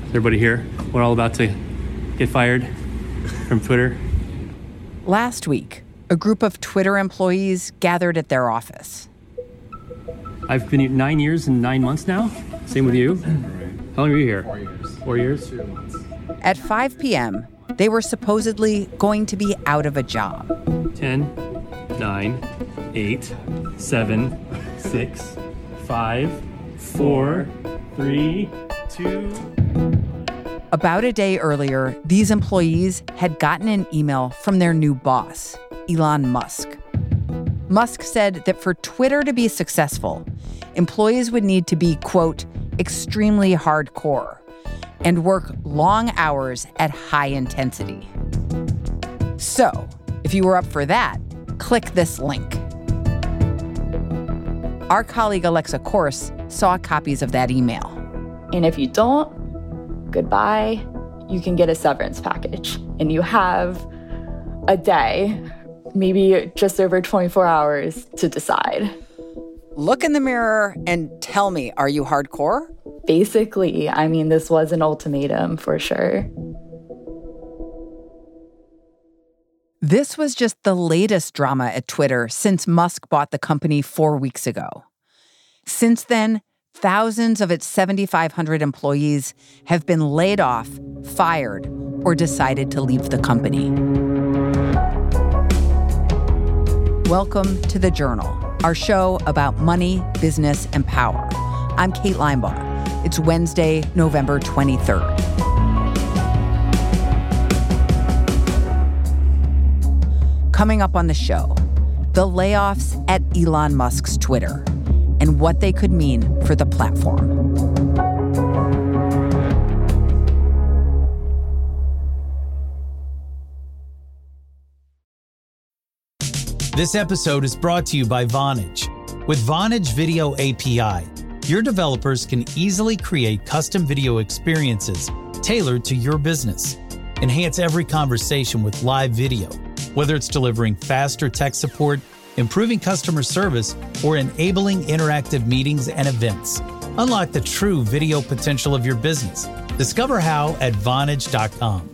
Everybody here, we're all about to get fired from Twitter. Last week, a group of Twitter employees gathered at their office. I've been here 9 years and 9 months now. Same with you. How long were you here? 4 years. 4 years? 2 months. At 5 p.m., they were supposedly going to be out of a job. 10, 9, 8, 7, 6, 5, 4, 3, 2... About a day earlier, these employees had gotten an email from their new boss, Elon Musk. Musk said that for Twitter to be successful, employees would need to be, quote, extremely hardcore and work long hours at high intensity. So, if you were up for that, click this link. Our colleague Alexa Korse saw copies of that email. And if you don't, goodbye, you can get a severance package. And you have a day, maybe just over 24 hours to decide. Look in the mirror and tell me, are you hardcore? Basically, I mean, this was an ultimatum for sure. This was just the latest drama at Twitter since Musk bought the company 4 weeks ago. Since then, thousands of its 7,500 employees have been laid off, fired, or decided to leave the company. Welcome to The Journal, our show about money, business, and power. I'm Kate Linebaugh. It's Wednesday, November 23rd. Coming up on the show, the layoffs at Elon Musk's Twitter and what they could mean for the platform. This episode is brought to you by Vonage. With Vonage Video API, your developers can easily create custom video experiences tailored to your business. Enhance every conversation with live video, whether it's delivering faster tech support, improving customer service, or enabling interactive meetings and events. Unlock the true video potential of your business. Discover how at Vonage.com.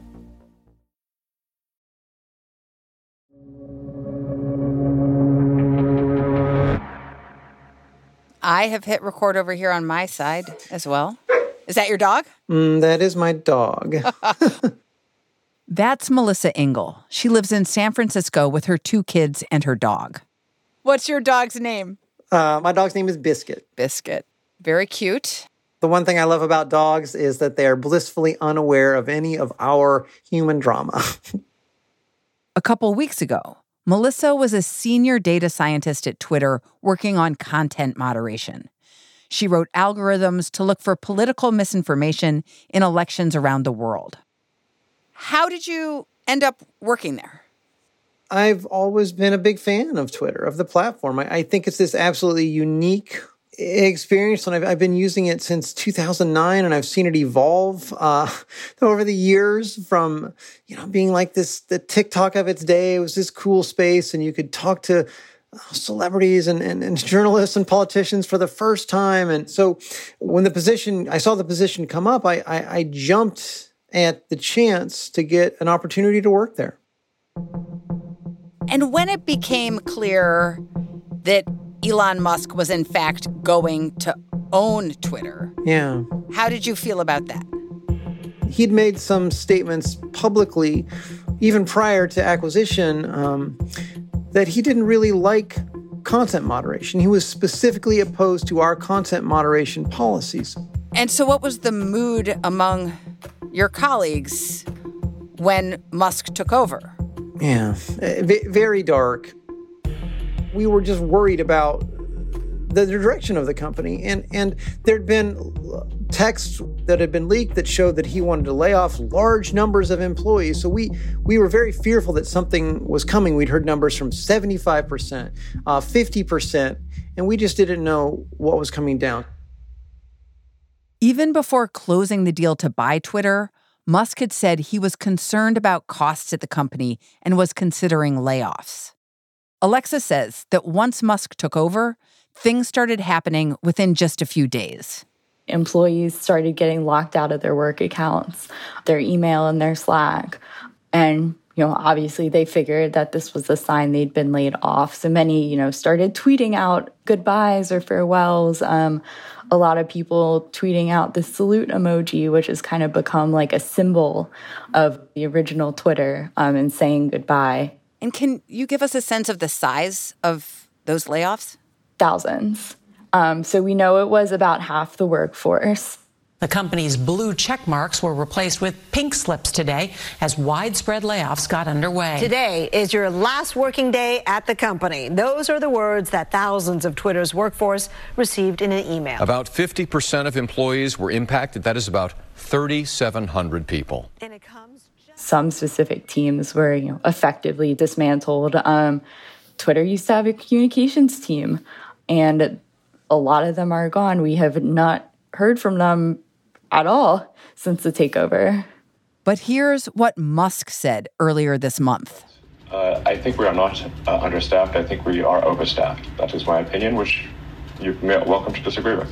I have hit record over here on my side as well. Is that your dog? That is my dog. That's Melissa Engel. She lives in San Francisco with her 2 kids and her dog. What's your dog's name? My dog's name is Biscuit. Biscuit. Very cute. The one thing I love about dogs is that they are blissfully unaware of any of our human drama. A couple weeks ago, Melissa was a senior data scientist at Twitter working on content moderation. She wrote algorithms to look for political misinformation in elections around the world. How did you end up working there? I've always been a big fan of Twitter, of the platform. I think it's this absolutely unique experience, and I've been using it since 2009, and I've seen it evolve over the years from, being like the TikTok of its day. It was this cool space, and you could talk to celebrities and journalists and politicians for the first time. And so when I saw the position come up, I jumped at the chance to get an opportunity to work there. And when it became clear that Elon Musk was in fact going to own Twitter, how did you feel about that? He'd made some statements publicly, even prior to acquisition, that he didn't really like content moderation. He was specifically opposed to our content moderation policies. And so what was the mood among your colleagues when Musk took over? Yeah, very dark. We were just worried about the direction of the company. And there'd been texts that had been leaked that showed that he wanted to lay off large numbers of employees. So we were very fearful that something was coming. We'd heard numbers from 75%, 50%, and we just didn't know what was coming down. Even before closing the deal to buy Twitter, Musk had said he was concerned about costs at the company and was considering layoffs. Alexa says that once Musk took over, things started happening within just a few days. employees started getting locked out of their work accounts, their email and their Slack. And, obviously they figured that this was a sign they'd been laid off. So many, started tweeting out goodbyes or farewells. A lot of people tweeting out the salute emoji, which has kind of become like a symbol of the original Twitter, and saying goodbye. And can you give us a sense of the size of those layoffs? Thousands. So we know it was about half the workforce. The company's blue check marks were replaced with pink slips today as widespread layoffs got underway. Today is your last working day at the company. Those are the words that thousands of Twitter's workforce received in an email. About 50% of employees were impacted. That is about 3,700 people. And it comes some specific teams were, effectively dismantled. Twitter used to have a communications team, and a lot of them are gone. We have not heard from them at all since the takeover. But here's what Musk said earlier this month. I think we are not understaffed. I think we are overstaffed. That is my opinion, which you're welcome to disagree with.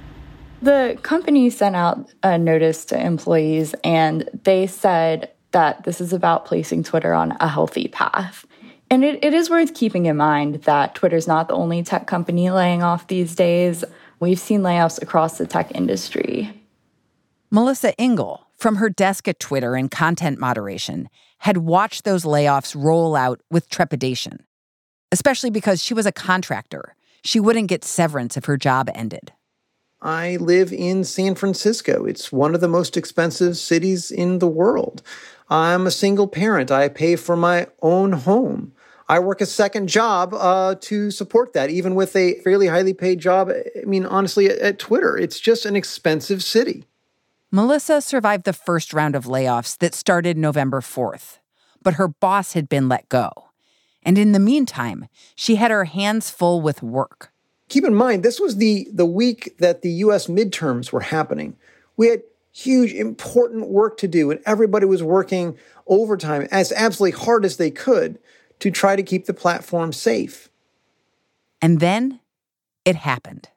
The company sent out a notice to employees, and they said that this is about placing Twitter on a healthy path. And it is worth keeping in mind that Twitter's not the only tech company laying off these days. We've seen layoffs across the tech industry. Melissa Ingle, from her desk at Twitter in content moderation, had watched those layoffs roll out with trepidation, especially because she was a contractor. She wouldn't get severance if her job ended. I live in San Francisco. It's one of the most expensive cities in the world. I'm a single parent. I pay for my own home. I work a second job to support that, even with a fairly highly paid job. I mean, honestly, at Twitter, it's just an expensive city. Melissa survived the first round of layoffs that started November 4th, but her boss had been let go. And in the meantime, she had her hands full with work. Keep in mind, this was the week that the U.S. midterms were happening. We had huge, important work to do, and everybody was working overtime as absolutely hard as they could to try to keep the platform safe. And then it happened.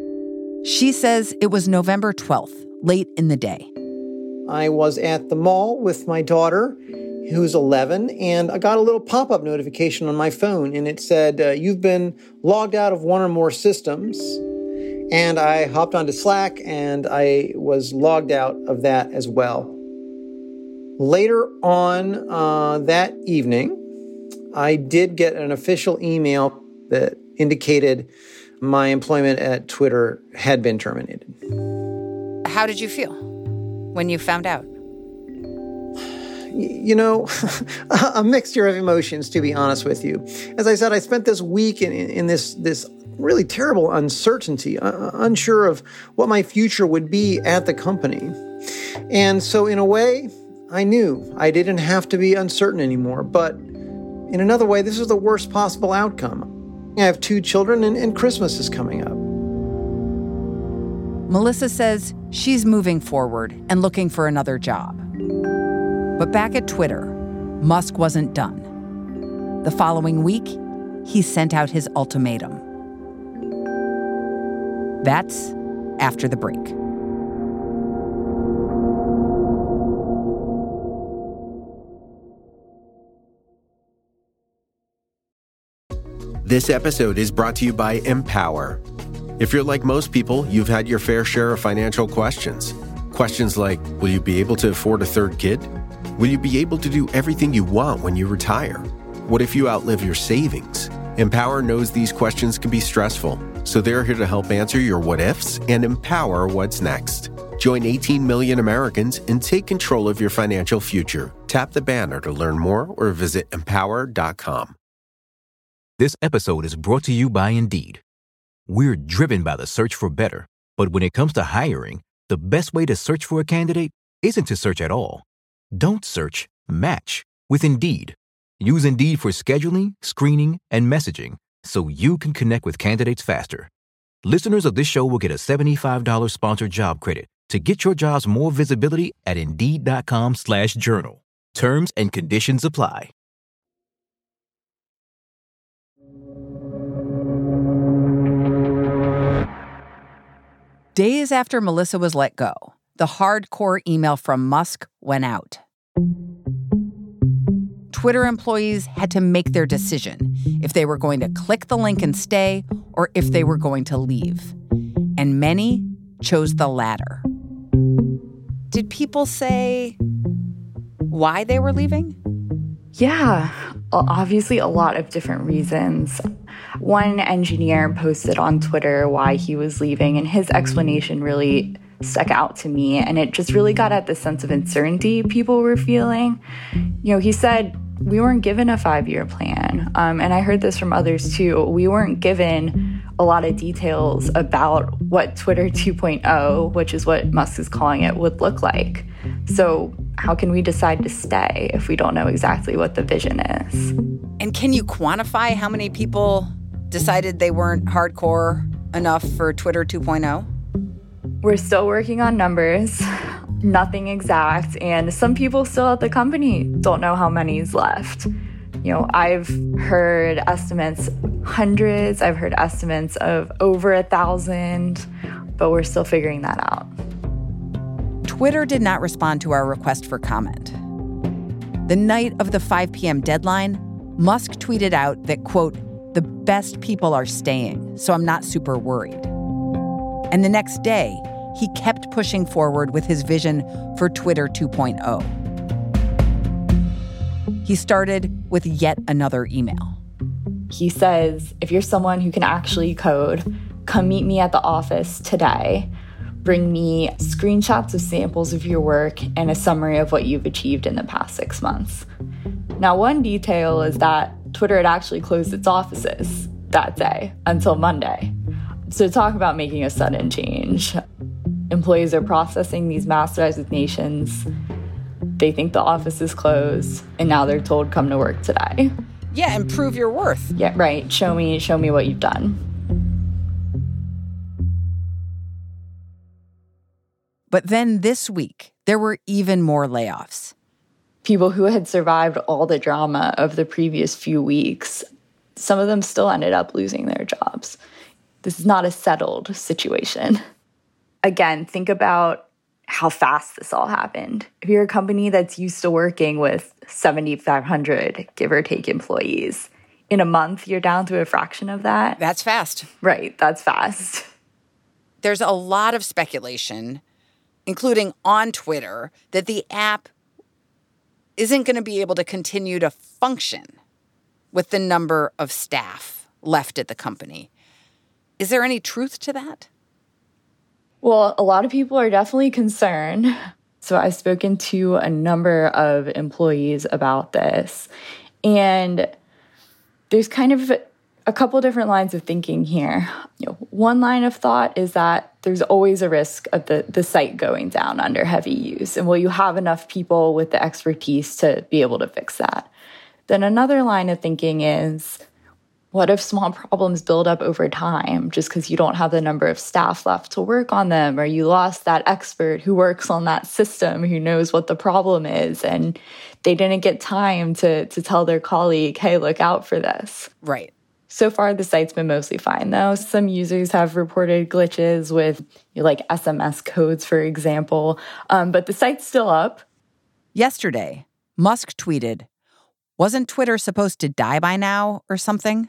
She says it was November 12th, late in the day. I was at the mall with my daughter, who's 11, and I got a little pop-up notification on my phone, and it said, you've been logged out of one or more systems. And I hopped onto Slack, and I was logged out of that as well. Later on that evening, I did get an official email that indicated my employment at Twitter had been terminated. How did you feel when you found out? A mixture of emotions, to be honest with you. As I said, I spent this week in this really terrible uncertainty, unsure of what my future would be at the company. And so in a way, I knew I didn't have to be uncertain anymore. But in another way, this is the worst possible outcome. I have 2 children, and Christmas is coming up. Melissa says she's moving forward and looking for another job. But back at Twitter, Musk wasn't done. The following week, he sent out his ultimatum. That's after the break. This episode is brought to you by Empower. If you're like most people, you've had your fair share of financial questions. Questions like, will you be able to afford a third kid? Will you be able to do everything you want when you retire? What if you outlive your savings? Empower knows these questions can be stressful, so they're here to help answer your what-ifs and empower what's next. Join 18 million Americans and take control of your financial future. Tap the banner to learn more or visit empower.com. This episode is brought to you by Indeed. We're driven by the search for better, but when it comes to hiring, the best way to search for a candidate isn't to search at all. Don't search, match with Indeed. Use Indeed for scheduling, screening, and messaging so you can connect with candidates faster. Listeners of this show will get a $75 sponsored job credit to get your jobs more visibility at Indeed.com/journal. Terms and conditions apply. Days after Melissa was let go, the hardcore email from Musk went out. Twitter employees had to make their decision if they were going to click the link and stay or if they were going to leave. And many chose the latter. Did people say why they were leaving? Yeah, obviously a lot of different reasons. One engineer posted on Twitter why he was leaving, and his explanation really stuck out to me, and it just really got at the sense of uncertainty people were feeling. He said, we weren't given a 5-year plan, and I heard this from others too. We weren't given a lot of details about what Twitter 2.0, which is what Musk is calling it, would look like. So how can we decide to stay if we don't know exactly what the vision is? And can you quantify how many people decided they weren't hardcore enough for Twitter 2.0? We're still working on numbers, nothing exact, and some people still at the company don't know how many is left. I've heard estimates hundreds, I've heard estimates of over 1,000, but we're still figuring that out. Twitter did not respond to our request for comment. The night of the 5 p.m. deadline, Musk tweeted out that, quote, the best people are staying, so I'm not super worried. And the next day, he kept pushing forward with his vision for Twitter 2.0. He started with yet another email. He says, if you're someone who can actually code, come meet me at the office today. Bring me screenshots of samples of your work and a summary of what you've achieved in the past 6 months. Now, one detail is that Twitter had actually closed its offices that day until Monday. So talk about making a sudden change. Employees are processing these mass resignations. They think the office is closed, and now they're told, come to work today. Yeah, and prove your worth. Yeah, right. Show me what you've done. But then this week, there were even more layoffs. People who had survived all the drama of the previous few weeks, some of them still ended up losing their jobs. This is not a settled situation. Again, think about how fast this all happened. If you're a company that's used to working with 7,500, give or take, employees, in a month, you're down to a fraction of that. That's fast. Right, that's fast. There's a lot of speculation, including on Twitter, that the app isn't going to be able to continue to function with the number of staff left at the company. Is there any truth to that? Well, a lot of people are definitely concerned. So I've spoken to a number of employees about this. And there's kind of a couple different lines of thinking here. One line of thought is that there's always a risk of the site going down under heavy use. And will you have enough people with the expertise to be able to fix that? Then another line of thinking is, what if small problems build up over time just because you don't have the number of staff left to work on them, or you lost that expert who works on that system who knows what the problem is and they didn't get time to tell their colleague, hey, look out for this. Right. So far, the site's been mostly fine, though. Some users have reported glitches with like SMS codes, for example, but the site's still up. Yesterday, Musk tweeted, wasn't Twitter supposed to die by now or something?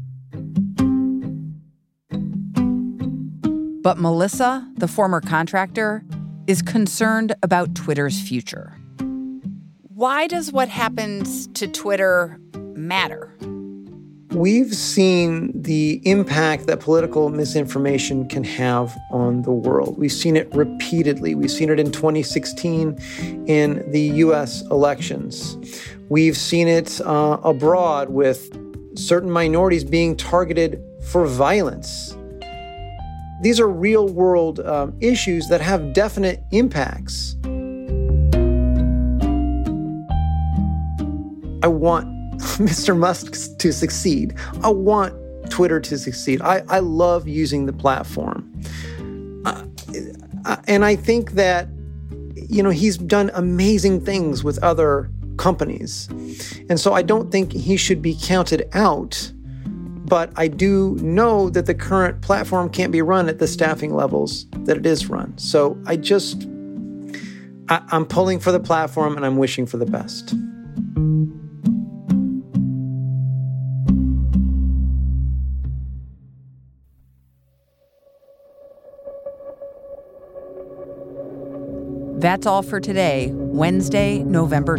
But Melissa, the former contractor, is concerned about Twitter's future. Why does what happens to Twitter matter? We've seen the impact that political misinformation can have on the world. We've seen it repeatedly. We've seen it in 2016 in the U.S. elections. We've seen it abroad with certain minorities being targeted for violence. These are real-world issues that have definite impacts. I want Mr. Musk to succeed. I want Twitter to succeed. I love using the platform. And I think that, he's done amazing things with other companies. And so I don't think he should be counted out. But I do know that the current platform can't be run at the staffing levels that it is run. So I'm pulling for the platform and I'm wishing for the best. That's all for today, Wednesday, November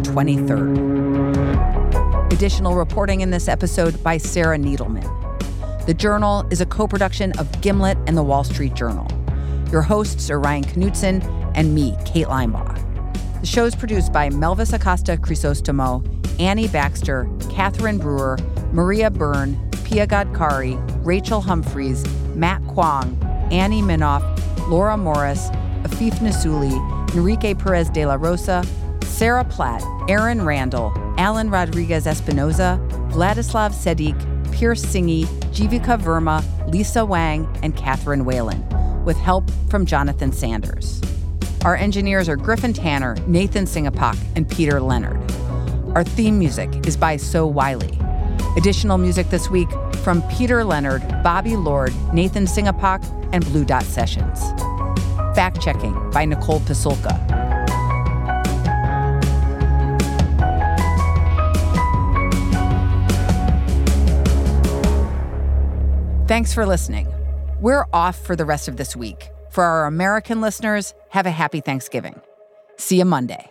23rd. Additional reporting in this episode by Sarah Needleman. The Journal is a co-production of Gimlet and The Wall Street Journal. Your hosts are Ryan Knutson and me, Kate Linebaugh. The show is produced by Melvis Acosta Crisostomo, Annie Baxter, Catherine Brewer, Maria Byrne, Pia Godkari, Rachel Humphreys, Matt Kwong, Annie Minoff, Laura Morris, Afif Nasuli, Enrique Perez de la Rosa, Sarah Platt, Aaron Randall, Alan Rodriguez Espinoza, Vladislav Sedik, Pierce Singy, Jivika Verma, Lisa Wang, and Catherine Whalen, with help from Jonathan Sanders. Our engineers are Griffin Tanner, Nathan Singapak, and Peter Leonard. Our theme music is by So Wiley. Additional music this week from Peter Leonard, Bobby Lord, Nathan Singapak, and Blue Dot Sessions. Fact-checking by Nicole Pasulka. Thanks for listening. We're off for the rest of this week. For our American listeners, have a happy Thanksgiving. See you Monday.